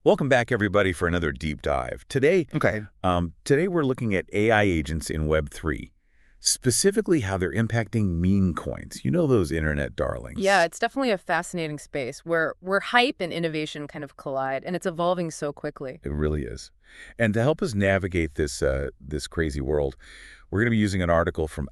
Welcome back, everybody, for another deep dive. Okay. Today we're looking at AI agents in Web3, specifically how they're impacting meme coins. You know those internet darlings. Yeah, it's definitely a fascinating space where hype and innovation kind of collide, and it's evolving so quickly. It really is. And to help us navigate this crazy world, we're going to be using an article from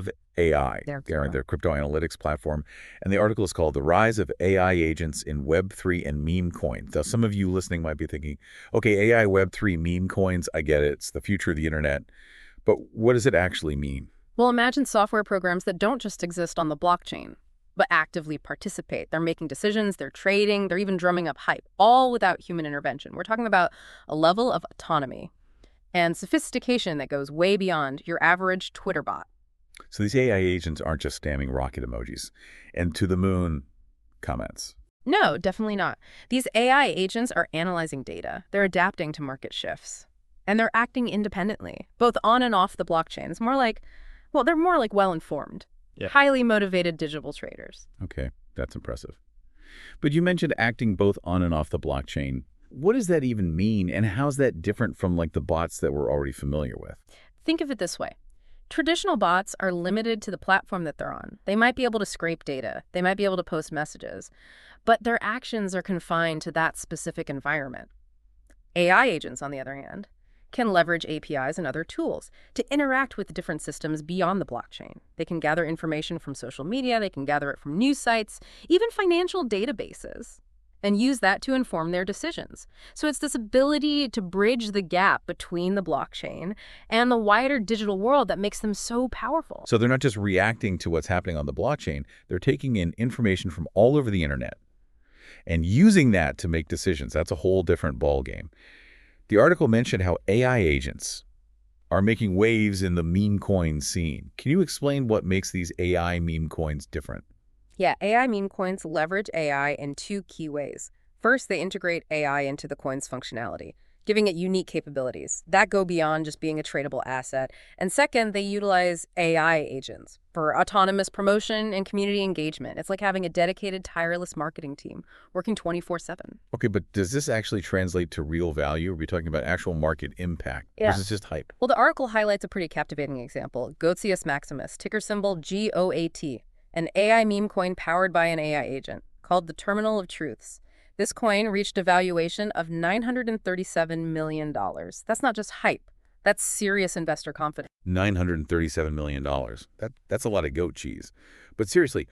AI. There we They're go. their crypto analytics platform. And the article is called The Rise of AI Agents in Web3 and Meme Coins. Now, some of you listening might be thinking, okay, AI Web3 meme coins, I get it. It's the future of the internet. But what does it actually mean? Well, imagine software programs that don't just exist on the blockchain, but actively participate. They're making decisions, they're trading, they're even drumming up hype, all without human intervention. We're talking about a level of autonomy and sophistication that goes way beyond your average Twitter bot. So these AI agents aren't just spamming rocket emojis and to the moon comments. No, definitely not. These AI agents are analyzing data. They're adapting to market shifts. And they're acting independently, both on and off the blockchain. It's more like, well, they're more like well-informed, highly motivated digital traders. Okay, that's impressive. But you mentioned acting both on and off the blockchain. What does that even mean, and how's that different from like the bots that we're already familiar with? Think of it this way. Traditional bots are limited to the platform that they're on. They might be able to scrape data. They might be able to post messages. But their actions are confined to that specific environment. AI agents, on the other hand, can leverage APIs and other tools to interact with different systems beyond the blockchain. They can gather information from social media, they can gather it from news sites, even financial databases, and use that to inform their decisions. So it's this ability to bridge the gap between the blockchain and the wider digital world that makes them so powerful. So they're not just reacting to what's happening on the blockchain, they're taking in information from all over the internet and using that to make decisions. That's a whole different ballgame. The article mentioned how AI agents are making waves in the meme coin scene. Can you explain what makes these AI meme coins different? Yeah, AI meme coins leverage AI in two key ways. First, they integrate AI into the coin's functionality, giving it unique capabilities that go beyond just being a tradable asset. And second, they utilize AI agents for autonomous promotion and community engagement. It's like having a dedicated, tireless marketing team working 24/7. Okay, but does this actually translate to real value? Are we talking about actual market impact? Or Yeah. is this just hype? Well, the article highlights a pretty captivating example, Goatius Maximus, ticker symbol GOAT, an AI meme coin powered by an AI agent called the Terminal of Truths. This coin reached a valuation of $937 million. That's not just hype. That's serious investor confidence. $937 million. That's a lot of goat cheese. But seriously,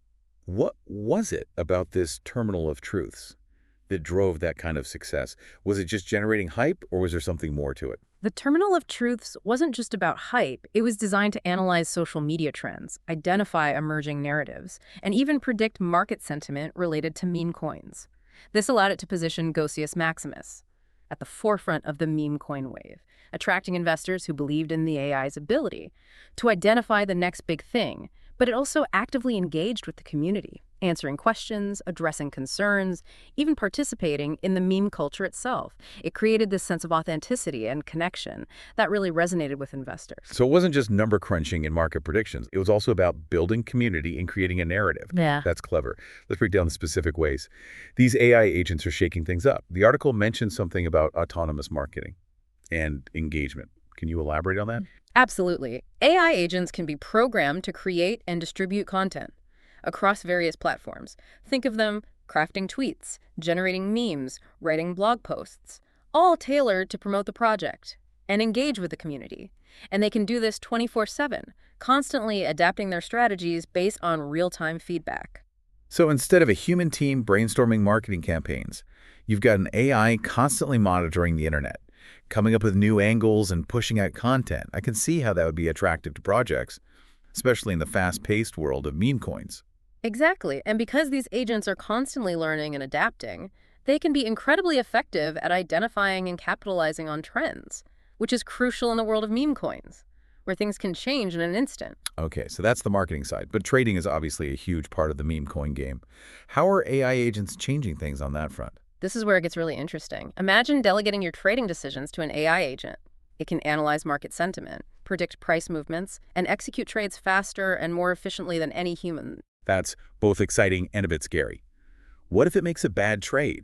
what was it about this terminal of truths that drove that kind of success? Was it just generating hype, or was there something more to it? The Terminal of Truths wasn't just about hype. It was designed to analyze social media trends, identify emerging narratives, and even predict market sentiment related to meme coins. This allowed it to position Goatius Maximus at the forefront of the meme coin wave, attracting investors who believed in the AI's ability to identify the next big thing, but it also actively engaged with the community, answering questions, addressing concerns, even participating in the meme culture itself. It created this sense of authenticity and connection that really resonated with investors. So it wasn't just number crunching and market predictions. It was also about building community and creating a narrative. Yeah. That's clever. Let's break down the specific ways. These AI agents are shaking things up. The article mentioned something about autonomous marketing and engagement. Can you elaborate on that? Absolutely. AI agents can be programmed to create and distribute content across various platforms. Think of them crafting tweets, generating memes, writing blog posts, all tailored to promote the project and engage with the community. And they can do this 24/7, constantly adapting their strategies based on real-time feedback. So instead of a human team brainstorming marketing campaigns, you've got an AI constantly monitoring the internet, coming up with new angles and pushing out content. I can see how that would be attractive to projects, especially in the fast-paced world of meme coins. Exactly. And because these agents are constantly learning and adapting, they can be incredibly effective at identifying and capitalizing on trends, which is crucial in the world of meme coins, where things can change in an instant. Okay, so that's the marketing side, but trading is obviously a huge part of the meme coin game. How are AI agents changing things on that front? This is where it gets really interesting. Imagine delegating your trading decisions to an AI agent. It can analyze market sentiment, predict price movements, and execute trades faster and more efficiently than any human. That's both exciting and a bit scary. What if it makes a bad trade?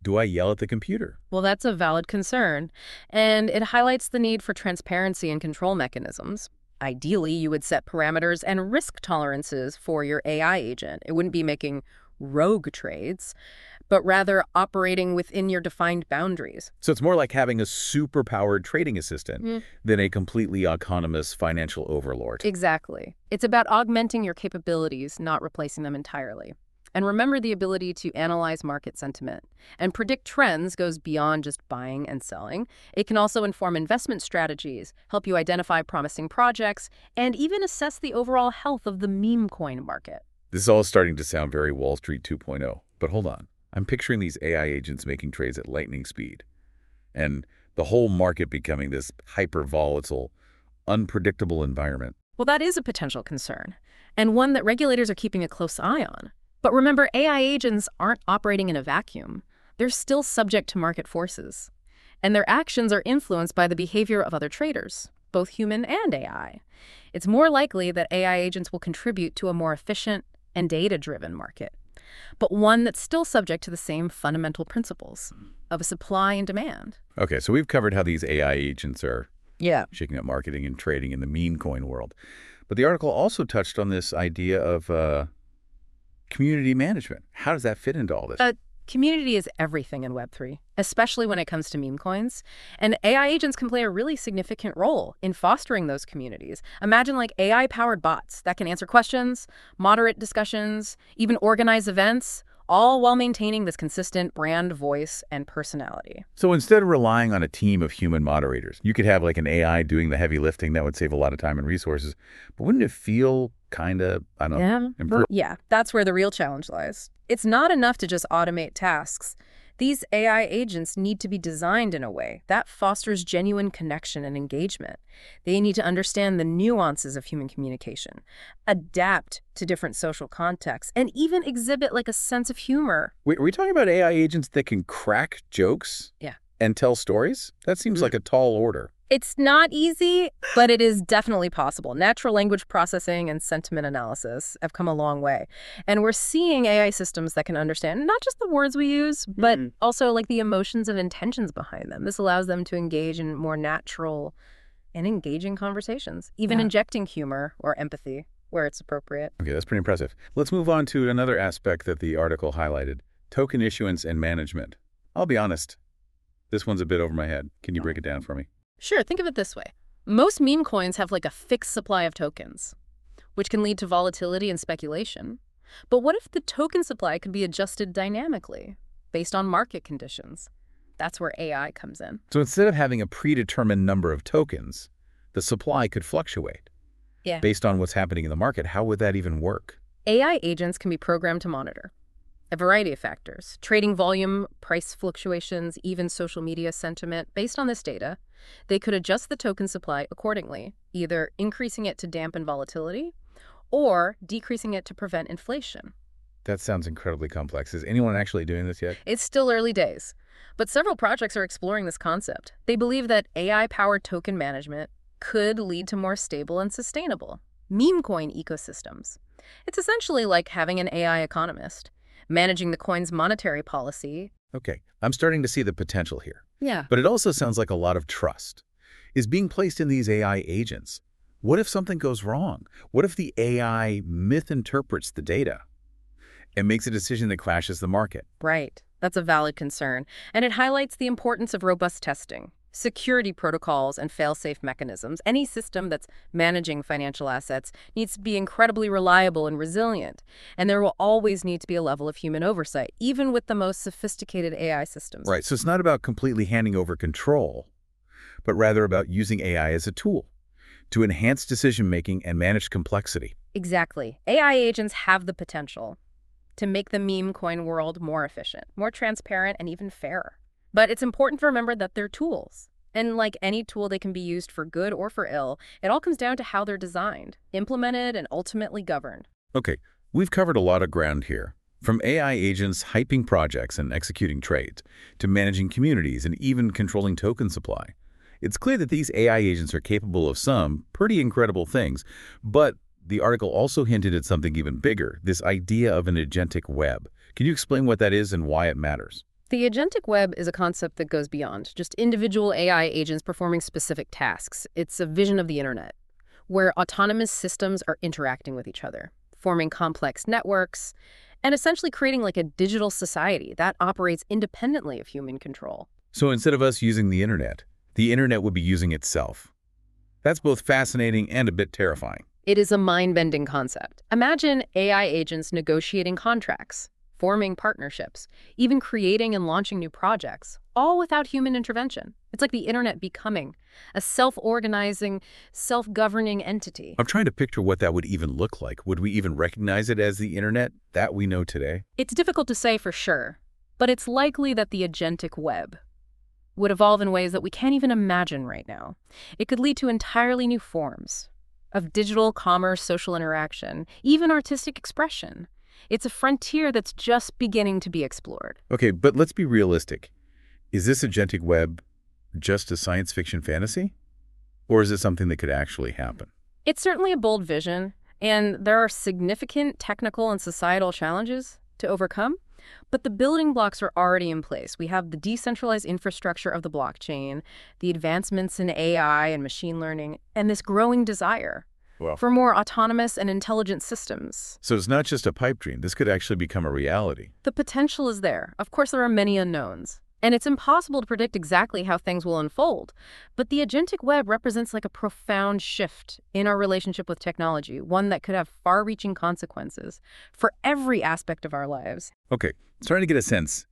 Do I yell at the computer? Well, that's a valid concern, and it highlights the need for transparency and control mechanisms. Ideally, you would set parameters and risk tolerances for your AI agent. It wouldn't be making rogue trades, but rather operating within your defined boundaries. So it's more like having a super-powered trading assistant than a completely autonomous financial overlord. Exactly. It's about augmenting your capabilities, not replacing them entirely. And remember, the ability to analyze market sentiment and predict trends goes beyond just buying and selling. It can also inform investment strategies, help you identify promising projects, and even assess the overall health of the meme coin market. This is all starting to sound very Wall Street 2.0. But hold on. I'm picturing these AI agents making trades at lightning speed, and the whole market becoming this hyper-volatile, unpredictable environment. Well, that is a potential concern, and one that regulators are keeping a close eye on. But remember, AI agents aren't operating in a vacuum. They're still subject to market forces, and their actions are influenced by the behavior of other traders, both human and AI. It's more likely that AI agents will contribute to a more efficient and data-driven market, but one that's still subject to the same fundamental principles of a supply and demand. Okay, so we've covered how these AI agents are shaking up marketing and trading in the meme coin world. But the article also touched on this idea of community management. How does that fit into all this? Community is everything in Web3, especially when it comes to meme coins. And AI agents can play a really significant role in fostering those communities. Imagine like AI-powered bots that can answer questions, moderate discussions, even organize events, all while maintaining this consistent brand voice and personality. So instead of relying on a team of human moderators, you could have like an AI doing the heavy lifting that would save a lot of time and resources. But wouldn't it feel kind of, I don't know, Yeah, that's where the real challenge lies. It's not enough to just automate tasks. These AI agents need to be designed in a way that fosters genuine connection and engagement. They need to understand the nuances of human communication, adapt to different social contexts, and even exhibit like a sense of humor. Wait, are we talking about AI agents that can crack jokes? Yeah. And tell stories? That seems like a tall order. It's not easy, but it is definitely possible. Natural language processing and sentiment analysis have come a long way. And we're seeing AI systems that can understand not just the words we use, but also like the emotions and intentions behind them. This allows them to engage in more natural and engaging conversations, even injecting humor or empathy where it's appropriate. Okay, that's pretty impressive. Let's move on to another aspect that the article highlighted, token issuance and management. I'll be honest, this one's a bit over my head. Can you break it down for me? Sure, think of it this way. Most meme coins have like a fixed supply of tokens, which can lead to volatility and speculation. But what if the token supply could be adjusted dynamically based on market conditions? That's where AI comes in. So instead of having a predetermined number of tokens, the supply could fluctuate. Yeah. Based on what's happening in the market. How would that even work? AI agents can be programmed to monitor a variety of factors: trading volume, price fluctuations, even social media sentiment. Based on this data, they could adjust the token supply accordingly, either increasing it to dampen volatility or decreasing it to prevent inflation. That sounds incredibly complex. Is anyone actually doing this yet? It's still early days, but several projects are exploring this concept. They believe that AI-powered token management could lead to more stable and sustainable meme coin ecosystems. It's essentially like having an AI economist managing the coin's monetary policy. Okay, I'm starting to see the potential here. Yeah. But it also sounds like a lot of trust is being placed in these AI agents. What if something goes wrong? What if the AI misinterprets the data and makes a decision that crashes the market? Right. That's a valid concern. And it highlights the importance of robust testing, security protocols, and fail-safe mechanisms. Any system that's managing financial assets needs to be incredibly reliable and resilient. And there will always need to be a level of human oversight, even with the most sophisticated AI systems. Right. So it's not about completely handing over control, but rather about using AI as a tool to enhance decision-making and manage complexity. Exactly. AI agents have the potential to make the meme coin world more efficient, more transparent, and even fairer. But it's important to remember that they're tools. And like any tool, they can be used for good or for ill. It all comes down to how they're designed, implemented, and ultimately governed. Okay, we've covered a lot of ground here. From AI agents hyping projects and executing trades, to managing communities and even controlling token supply. It's clear that these AI agents are capable of some pretty incredible things, but the article also hinted at something even bigger, this idea of an agentic web. Can you explain what that is and why it matters? The agentic web is a concept that goes beyond just individual AI agents performing specific tasks. It's a vision of the internet, where autonomous systems are interacting with each other, forming complex networks, and essentially creating like a digital society that operates independently of human control. So instead of us using the internet would be using itself. That's both fascinating and a bit terrifying. It is a mind-bending concept. Imagine AI agents negotiating contracts, forming partnerships, even creating and launching new projects, all without human intervention. It's like the internet becoming a self-organizing, self-governing entity. I'm trying to picture what that would even look like. Would we even recognize it as the internet that we know today? It's difficult to say for sure, but it's likely that the agentic web would evolve in ways that we can't even imagine right now. It could lead to entirely new forms of digital commerce, social interaction, even artistic expression. It's a frontier that's just beginning to be explored. Okay, but let's be realistic. Is this agentic web just a science fiction fantasy? Or is it something that could actually happen? It's certainly a bold vision, and there are significant technical and societal challenges to overcome, but the building blocks are already in place. We have the decentralized infrastructure of the blockchain, the advancements in AI and machine learning, and this growing desire for more autonomous and intelligent systems. So it's not just a pipe dream. This could actually become a reality. The potential is there. Of course, there are many unknowns, and it's impossible to predict exactly how things will unfold. But the agentic web represents like a profound shift in our relationship with technology, one that could have far-reaching consequences for every aspect of our lives. Okay, starting to get a sense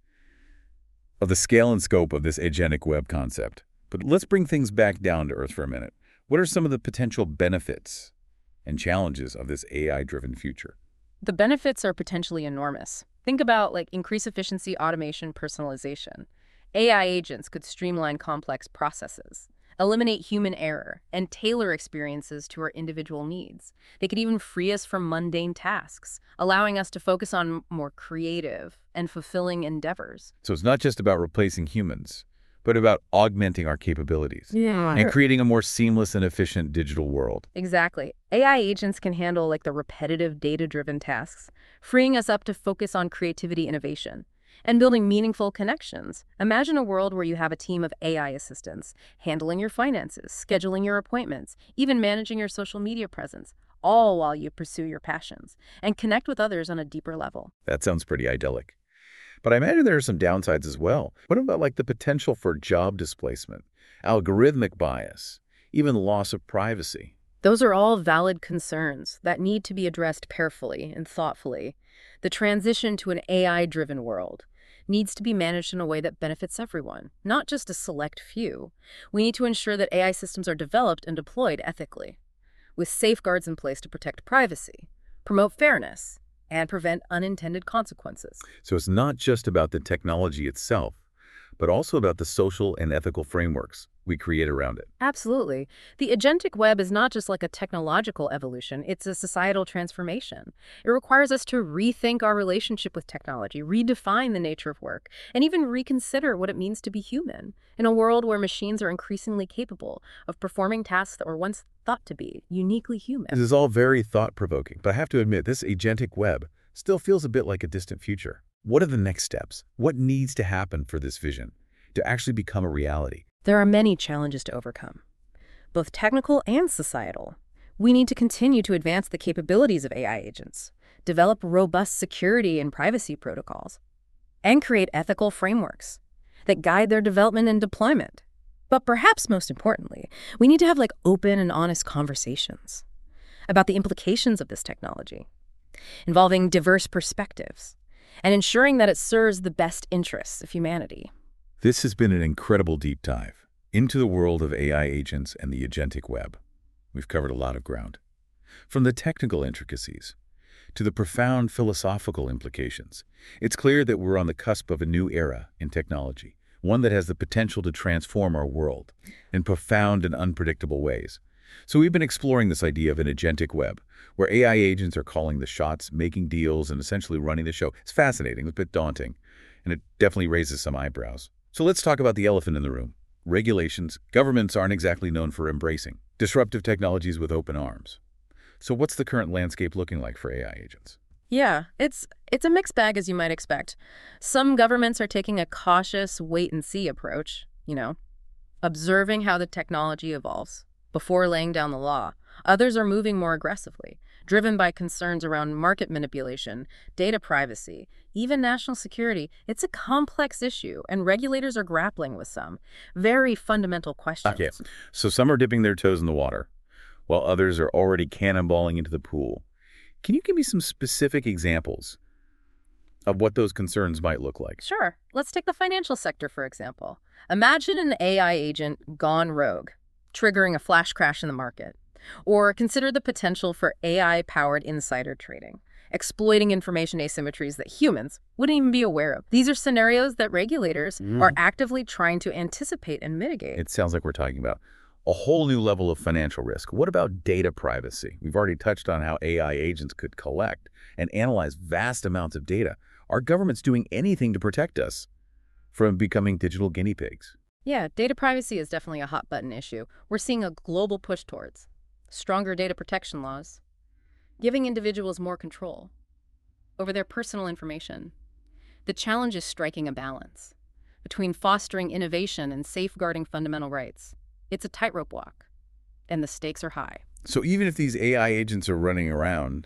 of the scale and scope of this agentic web concept. But let's bring things back down to earth for a minute. What are some of the potential benefits and challenges of this AI-driven future? The benefits are potentially enormous. Think about like increased efficiency, automation, personalization. AI agents could streamline complex processes, eliminate human error, and tailor experiences to our individual needs. They could even free us from mundane tasks, allowing us to focus on more creative and fulfilling endeavors. So it's not just about replacing humans, but about augmenting our capabilities Yeah. and creating a more seamless and efficient digital world. Exactly. AI agents can handle like the repetitive data-driven tasks, freeing us up to focus on creativity, innovation, and building meaningful connections. Imagine a world where you have a team of AI assistants handling your finances, scheduling your appointments, even managing your social media presence, all while you pursue your passions and connect with others on a deeper level. That sounds pretty idyllic. But I imagine there are some downsides as well. What about like the potential for job displacement, algorithmic bias, even loss of privacy? Those are all valid concerns that need to be addressed carefully and thoughtfully. The transition to an AI-driven world needs to be managed in a way that benefits everyone, not just a select few. We need to ensure that AI systems are developed and deployed ethically, with safeguards in place to protect privacy, promote fairness, and prevent unintended consequences. So it's not just about the technology itself, but also about the social and ethical frameworks we create around it. Absolutely. The agentic web is not just like a technological evolution, it's a societal transformation. It requires us to rethink our relationship with technology, redefine the nature of work, and even reconsider what it means to be human in a world where machines are increasingly capable of performing tasks that were once thought to be uniquely human. This is all very thought-provoking, but I have to admit, this agentic web still feels a bit like a distant future. What are the next steps? What needs to happen for this vision to actually become a reality? There are many challenges to overcome, both technical and societal. We need to continue to advance the capabilities of AI agents, develop robust security and privacy protocols, and create ethical frameworks that guide their development and deployment. But perhaps most importantly, we need to have like open and honest conversations about the implications of this technology, involving diverse perspectives, and ensuring that it serves the best interests of humanity. This has been an incredible deep dive into the world of AI agents and the agentic web. We've covered a lot of ground, from the technical intricacies to the profound philosophical implications. It's clear that we're on the cusp of a new era in technology, one that has the potential to transform our world in profound and unpredictable ways. So we've been exploring this idea of an agentic web, where AI agents are calling the shots, making deals, and essentially running the show. It's fascinating, it's a bit daunting, and it definitely raises some eyebrows. So let's talk about the elephant in the room. Regulations governments aren't exactly known for embracing disruptive technologies with open arms. So what's the current landscape looking like for AI agents? Yeah, it's a mixed bag as you might expect. Some governments are taking a cautious wait and see approach, observing how the technology evolves before laying down the law. Others are moving more aggressively, driven by concerns around market manipulation, data privacy, even national security. It's a complex issue, and regulators are grappling with some very fundamental Okay, questions. so some are dipping their toes in the water, while others are already cannonballing into the pool. Can you give me some specific examples of what those concerns might look like? Sure, let's take the financial sector, for example. Imagine an AI agent gone rogue, triggering a flash crash in the market. Or consider the potential for AI-powered insider trading, exploiting information asymmetries that humans wouldn't even be aware of. These are scenarios that regulators are actively trying to anticipate and mitigate. It sounds like we're talking about a whole new level of financial risk. What about data privacy? We've already touched on how AI agents could collect and analyze vast amounts of data. Are governments doing anything to protect us from becoming digital guinea pigs? Yeah, data privacy is definitely a hot button issue. We're seeing a global push towards stronger data protection laws, giving individuals more control over their personal information. The challenge is striking a balance between fostering innovation and safeguarding fundamental rights. It's a tightrope walk, and the stakes are high. So even if these AI agents are running around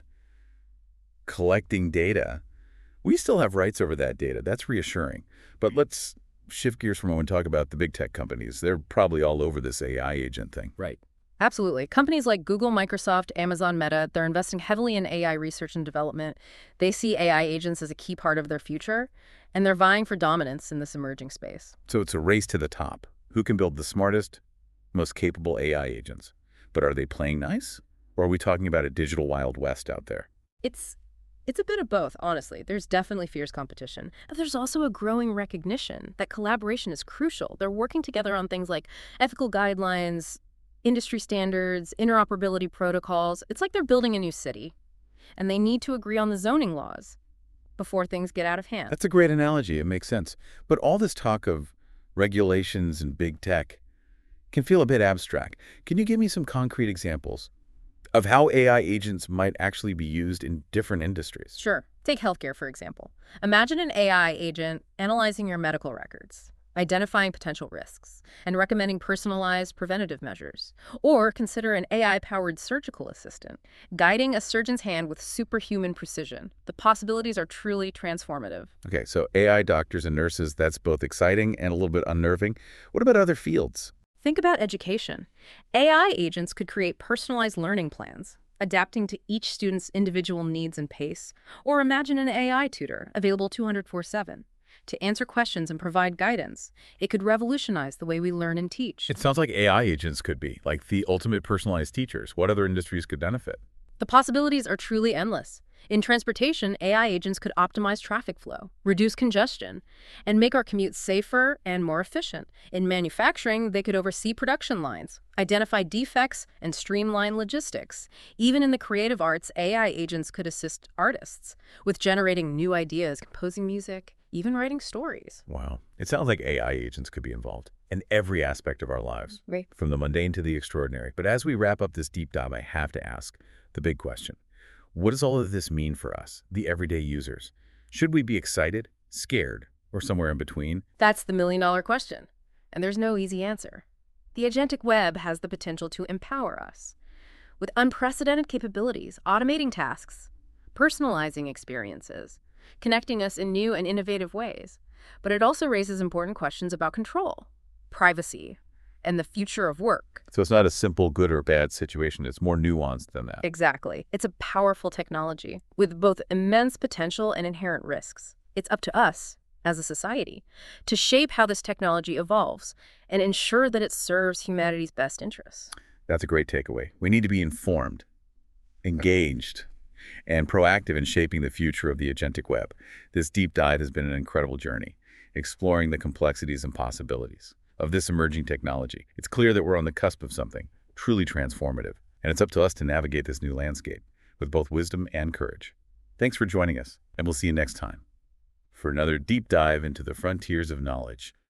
collecting data, we still have rights over that data. That's reassuring. But let's shift gears for a moment and talk about the big tech companies. They're probably all over this AI agent thing. Right. Absolutely. Companies like Google, Microsoft, Amazon, Meta, they're investing heavily in AI research and development. They see AI agents as a key part of their future, and they're vying for dominance in this emerging space. So it's a race to the top. Who can build the smartest, most capable AI agents? But are they playing nice? Or are we talking about a digital Wild West out there? It's a bit of both, honestly. There's definitely fierce competition, but there's also a growing recognition that collaboration is crucial. They're working together on things like ethical guidelines, industry standards, interoperability protocols. It's like they're building a new city, and they need to agree on the zoning laws before things get out of hand. That's a great analogy. It makes sense. But all this talk of regulations and big tech can feel a bit abstract. Can you give me some concrete examples of how AI agents might actually be used in different industries? Sure. Take healthcare, for example. Imagine an AI agent analyzing your medical records, identifying potential risks, and recommending personalized preventative measures. Or consider an AI-powered surgical assistant, guiding a surgeon's hand with superhuman precision. The possibilities are truly transformative. Okay, so AI doctors and nurses, that's both exciting and a little bit unnerving. What about other fields? Think about education. AI agents could create personalized learning plans, adapting to each student's individual needs and pace. Or imagine an AI tutor available 24/7 to answer questions and provide guidance. It could revolutionize the way we learn and teach. It sounds like AI agents could be like the ultimate personalized teachers. What other industries could benefit? The possibilities are truly endless. In transportation, AI agents could optimize traffic flow, reduce congestion, and make our commutes safer and more efficient. In manufacturing, they could oversee production lines, identify defects, and streamline logistics. Even in the creative arts, AI agents could assist artists with generating new ideas, composing music, even writing stories. Wow. It sounds like AI agents could be involved in every aspect of our lives, Right. from the mundane to the extraordinary. But as we wrap up this deep dive, I have to ask the big question. What does all of this mean for us, the everyday users? Should we be excited, scared, or somewhere in between? That's the million-dollar question, and there's no easy answer. The agentic web has the potential to empower us with unprecedented capabilities, automating tasks, personalizing experiences, connecting us in new and innovative ways. But it also raises important questions about control, privacy, and the future of work. So it's not a simple good or bad situation. It's more nuanced than that. Exactly. It's a powerful technology with both immense potential and inherent risks. It's up to us, as a society, to shape how this technology evolves and ensure that it serves humanity's best interests. That's a great takeaway. We need to be informed, engaged, and proactive in shaping the future of the agentic web. This deep dive has been an incredible journey, exploring the complexities and possibilities of this emerging technology. It's clear that we're on the cusp of something truly transformative, and it's up to us to navigate this new landscape with both wisdom and courage. Thanks for joining us, and we'll see you next time for another deep dive into the frontiers of knowledge.